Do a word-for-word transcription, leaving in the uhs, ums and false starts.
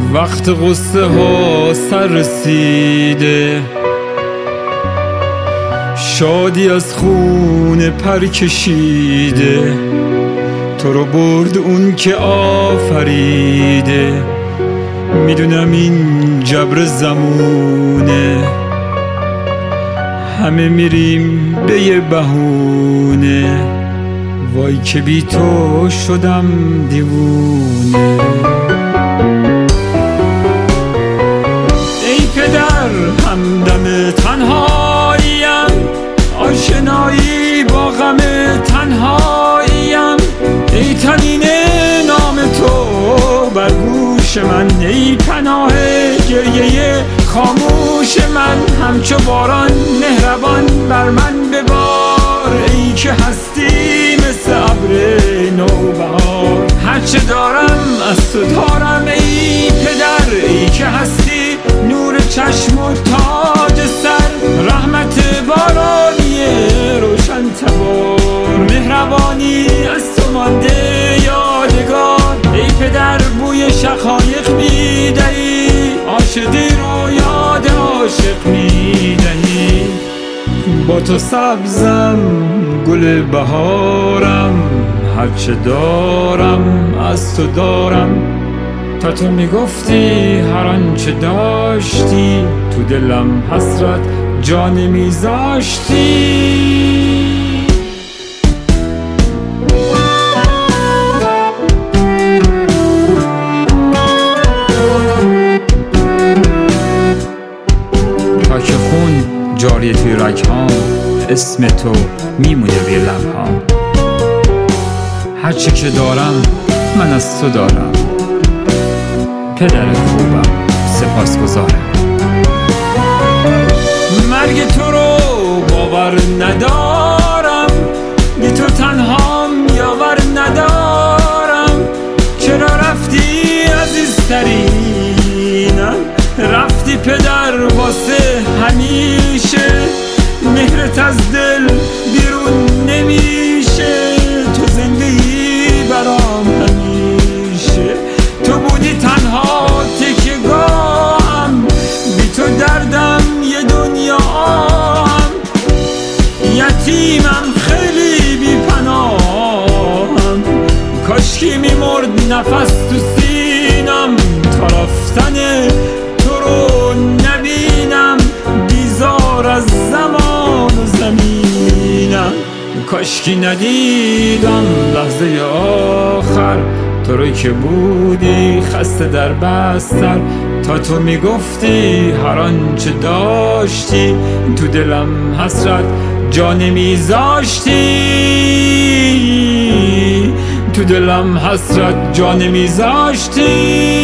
وقت غصه ها سر رسیده، شادی از خون پر کشیده، تو رو برد اون که آفریده. میدونم این جبر زمونه، همه میریم به یه بهونه، وای که بی تو شدم دیوونه. ای پدر همدم تنهاییم، آشنایی با غم تنهاییم. ای طنین نام تو بر گوش من، ای پناه گریه خاموش من. همچو باران مهربان بر من ببار، ای که هستی مثل ابر نوبهار. هرچه دارم از تو دارم ای پدر، ای که هستی نور چشم و تاج سر. رحمت بارانی روشن تبار، مهربانی از تو مانده یادگار. ای پدر بوی شقایق میدهی، عاشقی رو یاد عاشق میدهی. با تو سبزم گل بهارم، هرچه دارم از تو دارم. تا تو میگفتی هر آنچه داشتی، تو دلم حسرت جا نمیذاشتی. تا که خون جاری توی رگهام، اسم تو میمونه روی لبهام. هرچه که دارم من از تو دارم، پدر خوبم سپاسگزارم. مرگ تو رو باور ندارم، بی تو تنهام یاور ندارم. چرا رفتی عزیزترینم، رفتی پدر واسه همیشه. مهرت از دل بیرون نمیشه، تو زندگی برام همیشه. تو بودی تنها تکیه‌گاهم، بی تو دردم یه دنیا آهم. یتیمم خیلی بی پناهم، کاشکی میمرد نفس تو سینم. تا رفتن تو رو نبینم، بیزار از زمان و زمینم. کاشکی ندیدم لحظه آخر، تو روی که بودی خسته در بستر. تا تو میگفتی هر آنچه داشتی، تو دلم حسرت جا نمیذاشتی. تو دلم حسرت جا نمیذاشتی.